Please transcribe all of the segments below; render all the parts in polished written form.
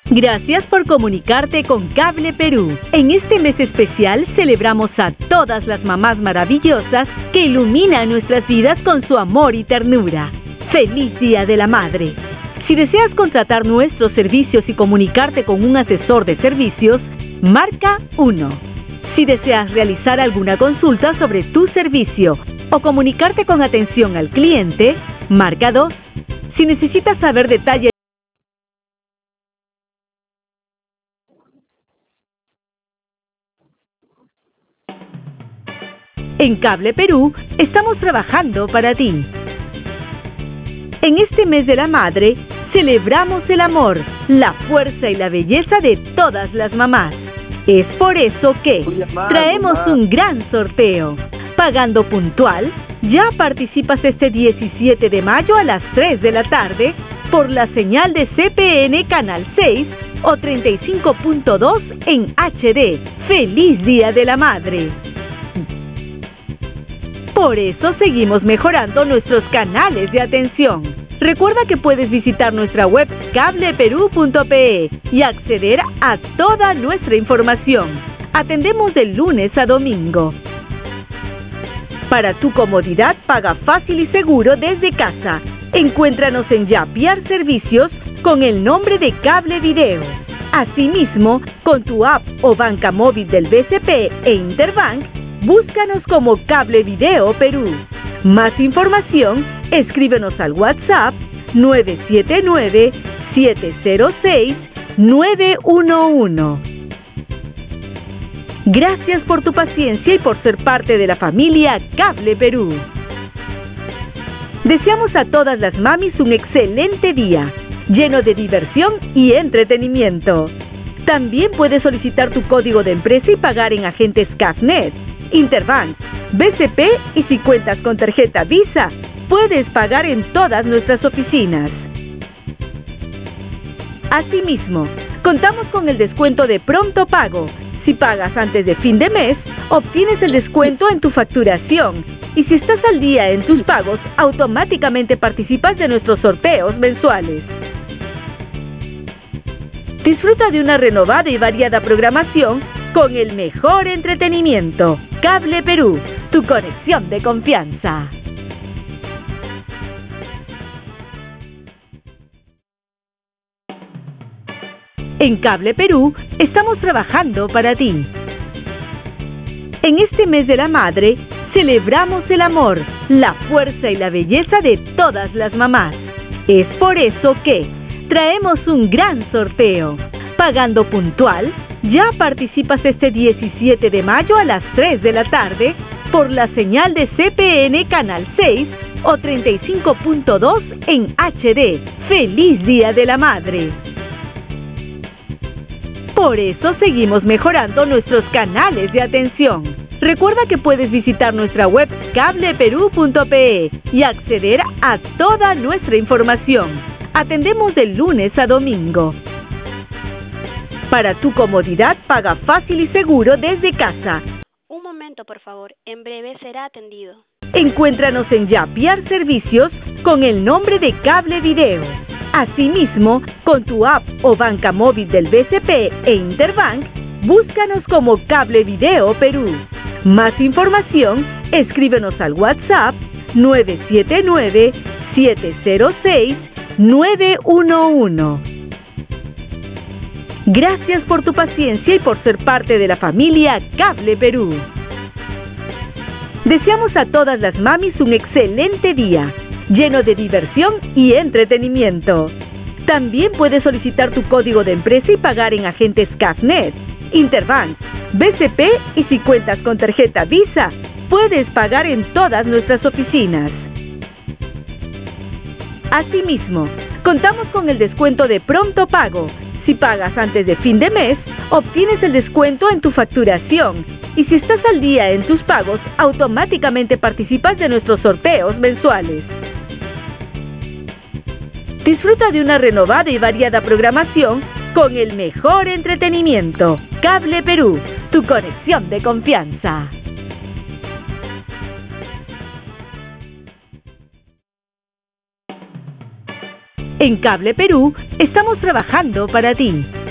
Gracias por comunicarte con Cable Perú. En este mes especial celebramos a todas las mamás maravillosas que iluminan nuestras vidas con su amor y ternura. ¡Feliz Día de la Madre! Si deseas contratar nuestros servicios y comunicarte con un asesor de servicios, marca 1. Si deseas realizar alguna consulta sobre tu servicio o comunicarte con atención al cliente, marca 2. Si necesitas saber detalles en Cable Perú, estamos trabajando para ti. En este mes de la madre, celebramos el amor, la fuerza y la belleza de todas las mamás. Es por eso que traemos un gran sorteo. Pagando puntual, ya participas este 17 de mayo a las 3 de la tarde por la señal de CPN Canal 6 o 35.2 en HD. ¡Feliz Día de la Madre! Por eso seguimos mejorando nuestros canales de atención. Recuerda que puedes visitar nuestra web cableperú.pe y acceder a toda nuestra información. Atendemos de lunes a domingo. Para tu comodidad, paga fácil y seguro desde casa. Encuéntranos en Yapiar Servicios con el nombre de Cable Video. Asimismo, con tu app o banca móvil del BCP e Interbank, búscanos como Cable Video Perú. Más información, escríbenos al WhatsApp 979-706-911. Gracias por tu paciencia y por ser parte de la familia Cable Perú. Deseamos a todas las mamis un excelente día, lleno de diversión y entretenimiento. También puedes solicitar tu código de empresa y pagar en agentes CAFNet, Interbank, BCP y si cuentas con tarjeta Visa, puedes pagar en todas nuestras oficinas. Asimismo, contamos con el descuento de pronto pago. Si pagas antes de fin de mes, obtienes el descuento en tu facturación. Y si estás al día en tus pagos, automáticamente participas de nuestros sorteos mensuales. Disfruta de una renovada y variada programación con el mejor entretenimiento. Cable Perú, tu conexión de confianza. En Cable Perú, estamos trabajando para ti. En este mes de la madre, celebramos el amor, la fuerza y la belleza de todas las mamás. Es por eso que traemos un gran sorteo. Pagando puntual, ya participas este 17 de mayo a las 3 de la tarde por la señal de CPN Canal 6 o 35.2 en HD. ¡Feliz Día de la Madre! Por eso seguimos mejorando nuestros canales de atención. Recuerda que puedes visitar nuestra web cableperú.pe y acceder a toda nuestra información. Atendemos de lunes a domingo. Para tu comodidad, paga fácil y seguro desde casa. Un momento, por favor. En breve será atendido. Encuéntranos en Yapiar Servicios con el nombre de Cable Video. Asimismo, con tu app o banca móvil del BCP e Interbank, búscanos como Cable Video Perú. Más información, escríbenos al WhatsApp 979-706-911. Gracias por tu paciencia y por ser parte de la familia Cable Perú. Deseamos a todas las mamis un excelente día, lleno de diversión y entretenimiento. También puedes solicitar tu código de empresa y pagar en agentes CAFNet, Interbank, BCP y si cuentas con tarjeta Visa, puedes pagar en todas nuestras oficinas. Asimismo, contamos con el descuento de pronto pago. Si pagas antes de fin de mes, obtienes el descuento en tu facturación. Y si estás al día en tus pagos, automáticamente participas de nuestros sorteos mensuales. Disfruta de una renovada y variada programación con el mejor entretenimiento. Cable Perú, tu conexión de confianza. En Cable Perú, estamos trabajando para ti.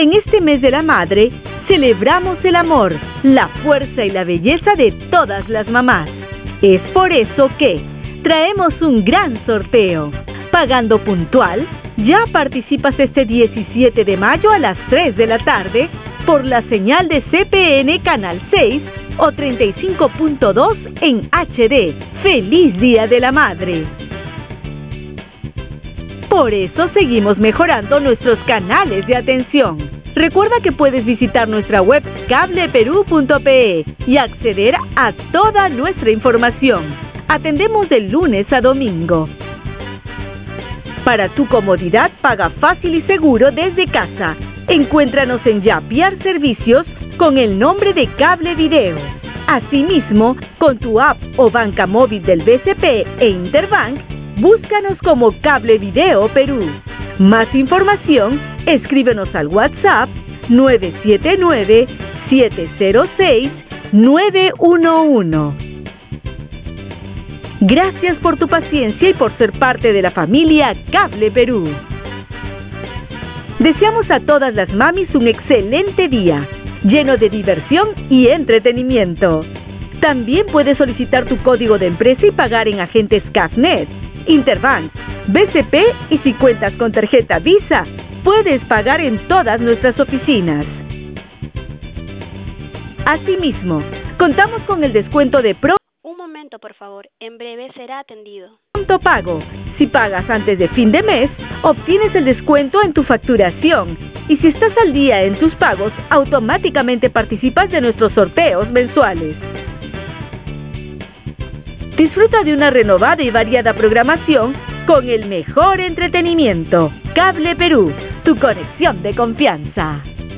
En este mes de la madre, celebramos el amor, la fuerza y la belleza de todas las mamás. Es por eso que traemos un gran sorteo. Pagando puntual, ya participas este 17 de mayo a las 3 de la tarde por la señal de CPN Canal 6 o 35.2 en HD. ¡Feliz Día de la Madre! Por eso seguimos mejorando nuestros canales de atención. Recuerda que puedes visitar nuestra web cableperú.pe y acceder a toda nuestra información. Atendemos de lunes a domingo. Para tu comodidad, paga fácil y seguro desde casa. Encuéntranos en Yapiar Servicios con el nombre de Cable Video. Asimismo, con tu app o banca móvil del BCP e Interbank, búscanos como Cable Video Perú. Más información, escríbenos al WhatsApp 979-706-911. Gracias por tu paciencia y por ser parte de la familia Cable Perú. Deseamos a todas las mamis un excelente día, lleno de diversión y entretenimiento. También puedes solicitar tu código de empresa y pagar en agentes CAFNet, Interbank, BCP y si cuentas con tarjeta Visa, puedes pagar en todas nuestras oficinas. Asimismo, contamos con el descuento de Un momento, por favor. En breve será atendido. Pronto Pago. Si pagas antes de fin de mes, obtienes el descuento en tu facturación. Y si estás al día en tus pagos, automáticamente participas de nuestros sorteos mensuales. Disfruta de una renovada y variada programación con el mejor entretenimiento. Cable Perú, tu conexión de confianza.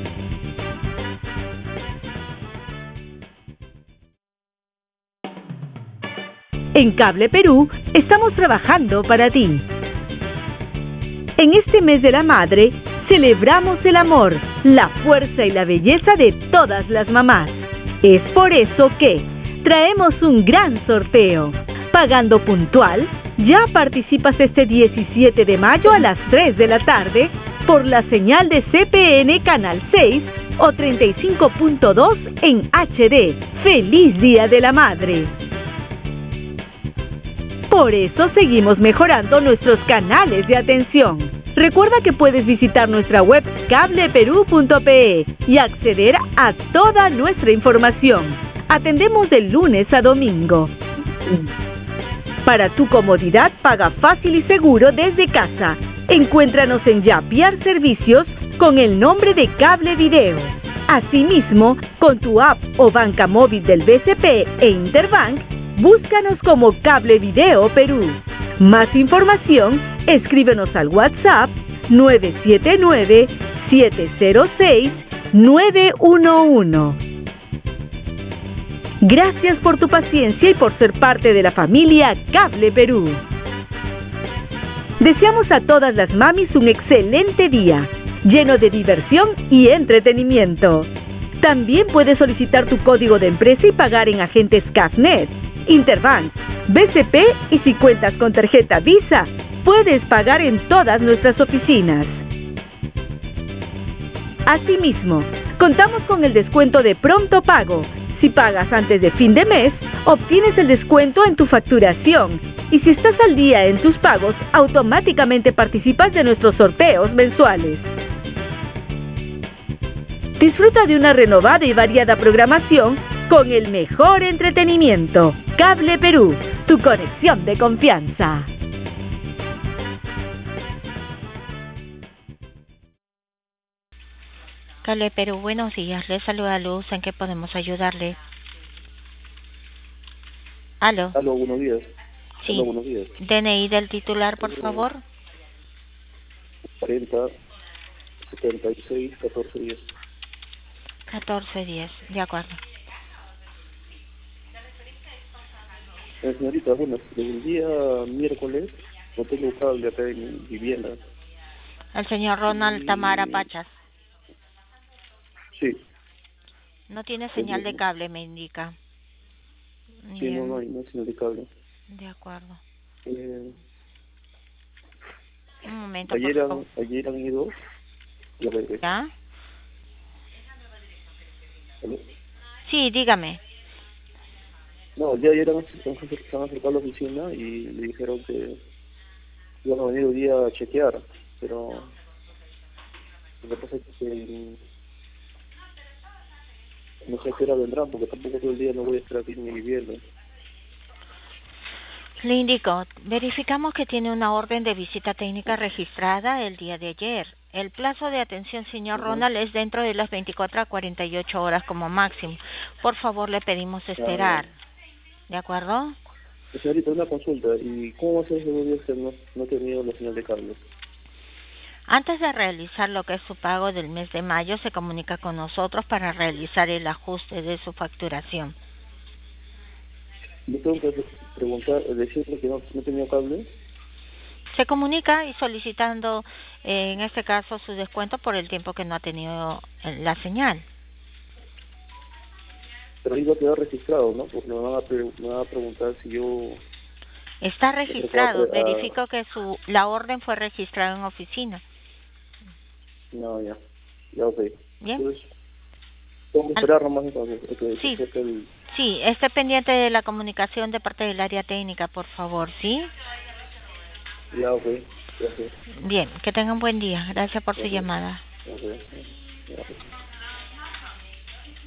En Cable Perú estamos trabajando para ti. En este mes de la madre, celebramos el amor, la fuerza y la belleza de todas las mamás. Es por eso que traemos un gran sorteo. Pagando puntual, ya participas este 17 de mayo a las 3 de la tarde por la señal de CPN Canal 6 o 35.2 en HD. ¡Feliz Día de la Madre! Por eso seguimos mejorando nuestros canales de atención. Recuerda que puedes visitar nuestra web cableperú.pe y acceder a toda nuestra información. Atendemos de lunes a domingo. Para tu comodidad, paga fácil y seguro desde casa. Encuéntranos en Yapiar Servicios con el nombre de Cable Video. Asimismo, con tu app o banca móvil del BCP e Interbank, búscanos como Cable Video Perú. Más información, escríbenos al WhatsApp 979-706-911. Gracias por tu paciencia y por ser parte de la familia Cable Perú. Deseamos a todas las mamis un excelente día, lleno de diversión y entretenimiento. También puedes solicitar tu código de empresa y pagar en agentes CAFNet, Interbank, BCP y si cuentas con tarjeta Visa, puedes pagar en todas nuestras oficinas. Asimismo, contamos con el descuento de Pronto Pago. Si pagas antes de fin de mes, obtienes el descuento en tu facturación. Y si estás al día en tus pagos, automáticamente participas de nuestros sorteos mensuales. Disfruta de una renovada y variada programación con el mejor entretenimiento. Cable Perú, tu conexión de confianza. Cable Perú, buenos días. Le saluda Luz. ¿En qué podemos ayudarle? ¿Aló? Aló, buenos días. Sí. Aló, buenos días. DNI del titular, por favor. 40, 76, 14 días. 1410, de acuerdo. Señorita, bueno, desde el día miércoles no tengo cable acá en mi vivienda. El señor Ronald Tamara Pachas. Sí. No tiene señal de cable, me indica. Sí, Bien. no hay señal de cable. De acuerdo. Eh, Un momento, ayer, por favor. ayer han ido y regresé. ¿Ya? ¿Aló? Sí, dígame. No, ya ayer se han acercado a la oficina y le dijeron que iban a venir hoy día a chequear, pero lo que pasa es que no sé a qué hora vendrán, porque tampoco todo el día no voy a estar aquí ni viviendo. Le indico, verificamos que tiene una orden de visita técnica registrada el día de ayer. El plazo de atención, señor Ujú. Ronald, es dentro de las 24 a 48 horas como máximo. Por favor, le pedimos Ah, ya. esperar. ¿De acuerdo? Señorita, una consulta. ¿Y cómo va a ser ese día que no he tenido la señal de cable? Antes de realizar lo que es su pago del mes de mayo, se comunica con nosotros para realizar el ajuste de su facturación. Yo tengo que preguntar, decirle que no he tenido cable, Se comunica y solicitando, en este caso, su descuento por el tiempo que no ha tenido la señal. pero iba a quedar registrado, ¿no? Porque me van a preguntar si yo Está he tratado registrado. Verifico que la orden fue registrada en oficina. no, ya. Ya, ok. Bien. Entonces, tengo que Al- esperar nomás entonces, que se Sí, acerque el... sí. Esté pendiente de la comunicación de parte del área técnica, por favor. ¿Sí? Ya, ok. Gracias. Bien. Que tenga un buen día. Gracias por su Gracias. llamada. Ok. Ya, ok.